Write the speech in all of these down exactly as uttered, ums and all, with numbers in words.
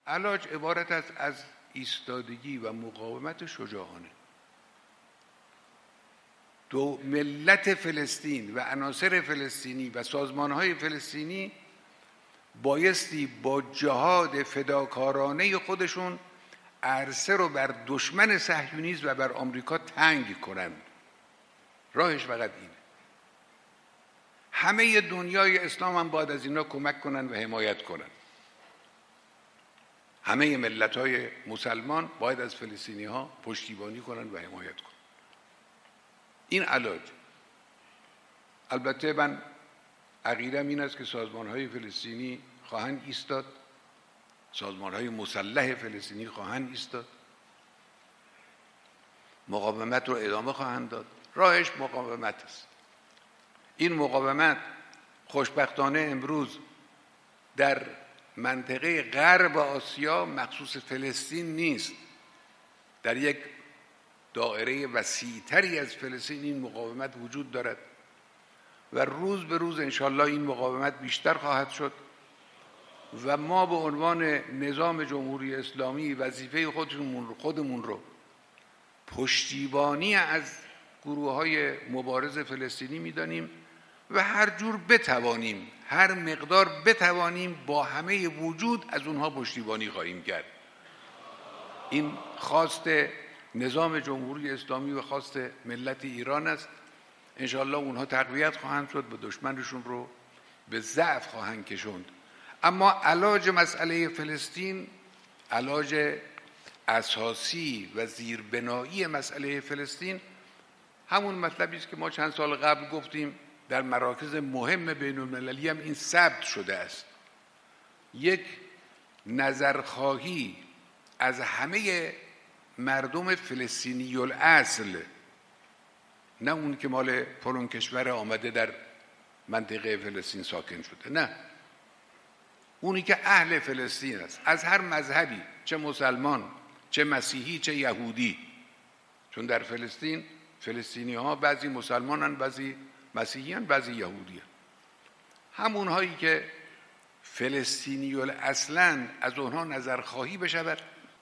علاج عبارت است از ایستادگی و مقاومت شجاعانه. دو ملت فلسطین و عناصر فلسطینی و سازمانهای فلسطینی بایستی با جهاد فداکارانه خودشون عرصه رو بر دشمن صهیونیسم و بر آمریکا تنگ کنند. راهش فقط اینه. همه دنیای اسلام هم باید از اینا کمک کنن و حمایت کنن. همه ملت‌های مسلمان باید از فلسطینی‌ها پشتیبانی کنن و حمایت کنن. این علاج. البته من عقیده‌ام این است که سازمان‌های فلسطینی خواهند ایستاد، سازمان‌های مسلح فلسطینی خواهند ایستاد، مقاومت رو ادامه خواهند داد. راهش مقاومت است. این مقاومت خوشبختانه امروز در منطقه غرب آسیا مخصوص فلسطین نیست. در یک دایره وسیع‌تری از فلسطین این مقاومت وجود دارد و روز به روز انشالله این مقاومت بیشتر خواهد شد و ما به عنوان نظام جمهوری اسلامی وظیفه خودمون خودمون رو پشتیبانی از گروه‌های مبارز فلسطینی می‌دانیم و هر جور بتوانیم، هر مقدار بتوانیم با همه وجود از اونها پشتیبانی خواهیم کرد. این خواست نظام جمهوری اسلامی و خواست ملت ایران است. انشاءالله اونها تقویت خواهند شد و دشمنشون رو به ضعف خواهند کشوند. اما علاج مسئله فلسطین، علاج اساسی و زیربنایی مسئله فلسطین همون مطلبی است که ما چند سال قبل گفتیم. در مراکز مهم بین المللی هم این ثبت شده است. یک نظرخواهی از همه مردم فلسطینی الاصل، نه اون که مال فلان کشور آمده در منطقه فلسطین ساکن شده، نه، اونی که اهل فلسطین است، از هر مذهبی، چه مسلمان، چه مسیحی، چه یهودی. چون در فلسطین فلسطینی ها بعضی مسلمانن، بعضی مسیحیان، بعضی یهودیان. همون هایی که فلسطینی الاصلن از اونها نظرخواهی بشود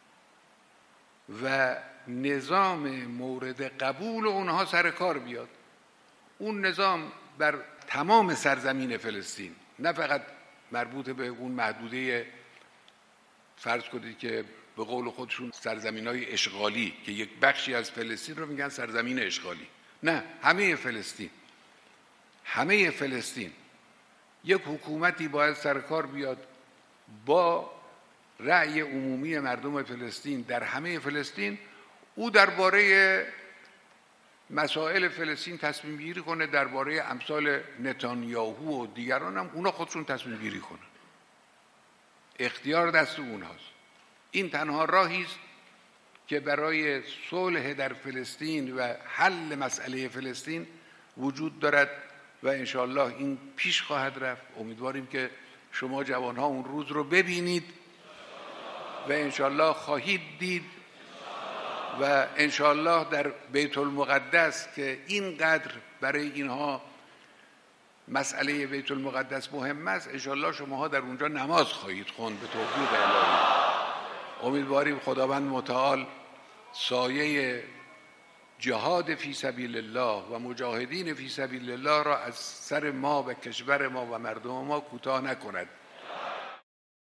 و نظام مورد قبول اونها سر کار بیاد. اون نظام بر تمام سرزمین فلسطین، نه فقط مربوط به اون محدوده فرض کنید که به قول خودشون سرزمین‌های اشغالی که یک بخشی از فلسطین رو میگن سرزمین اشغالی، نه، همه فلسطین، همه فلسطین. یک حکومتی باید سر کار بیاد با رأی عمومی مردم فلسطین در همه فلسطین، او درباره مسائل فلسطین تصمیم گیری کنه، درباره امثال نتانیاهو و دیگران هم اونا خودشون تصمیم گیری کنن. اختیار دست اونهاست. این تنها راهی است که برای صلح در فلسطین و حل مسئله فلسطین وجود دارد و انشاءالله این پیش خواهد رفت. امیدواریم که شما جوانها اون روز رو ببینید و انشاءالله خواهید دید و انشاءالله در بیت المقدس که اینقدر برای اینها مسئله بیت المقدس مهم است، انشاءالله شماها در اونجا نماز خواهید خوند به توفیق الهی. امیدواریم خداوند متعال سایه جهاد فی سبیل الله و مجاهدین فی سبیل الله را از سر ما و کشور ما و مردم ما کوتاه نکند.